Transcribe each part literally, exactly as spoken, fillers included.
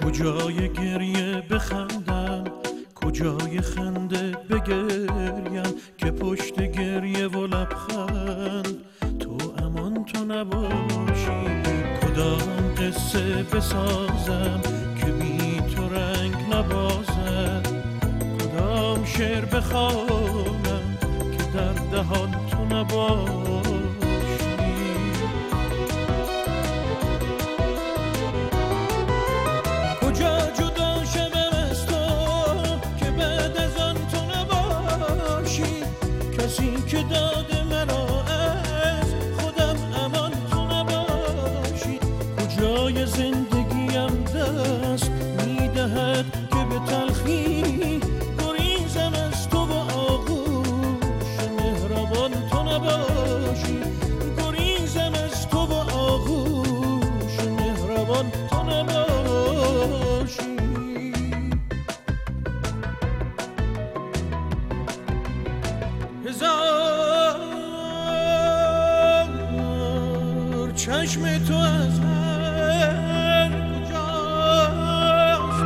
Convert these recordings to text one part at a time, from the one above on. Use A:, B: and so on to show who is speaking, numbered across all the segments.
A: کجای گریه بخندم، کجای خنده بگریم، که پشت گریه و لبخند تو امان تو نباشی. کدام قصه بسازم که بی تو رنگ نبازد، کدام شعر بخوانم که در دهان تو نباشی. کجا جدا شوم از تو که بعد از آن تو نباشی، کسی که داده مرا از خودم امان تو نباشی. کجای زندگیم دست میدهد که به تلخی گریزم از تو و آغوش مهربان تو نباشی. گریزم از تو و آغوش مهربان تو نباشی. هزار چشم تو از هر کجاست،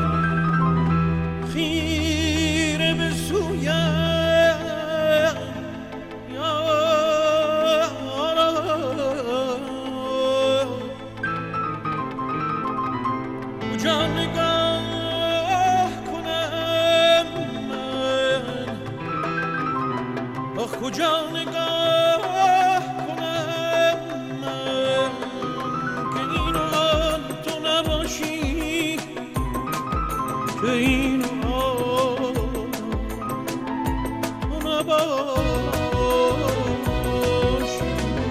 A: خیره به سویم کجا نگاه کنم من، آخ کجا نگاه کنم من که این آن تو نباشی، که این آن تو نباشی.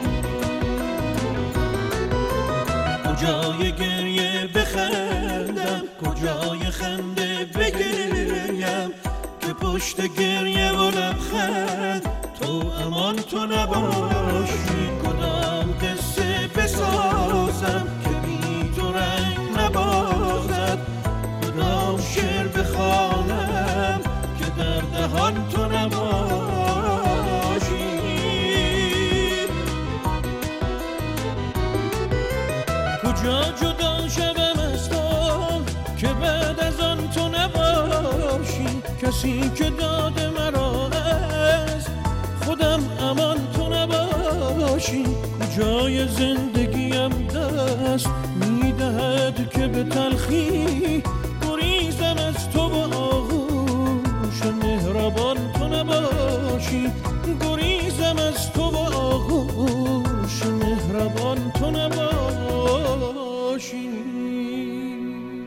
A: کجای گریه بخندم، کجای خنده بگریم، که پشت گریه و لبخند تو امان تو نباشی. کدام قصه بسازم که بی تو رنگ نبازد، کدام شعر بخوانم که در دهان تو نباشی. کجا جدا شوم از تو که بعد از آن تو نباشی، کسی که داده مرا از خودم امان تو نباشی. کجای زندگیم دست میدهد که به تلخی گریزم از تو و آغوش مهربان تو نباشی. گریزم از تو و آغوش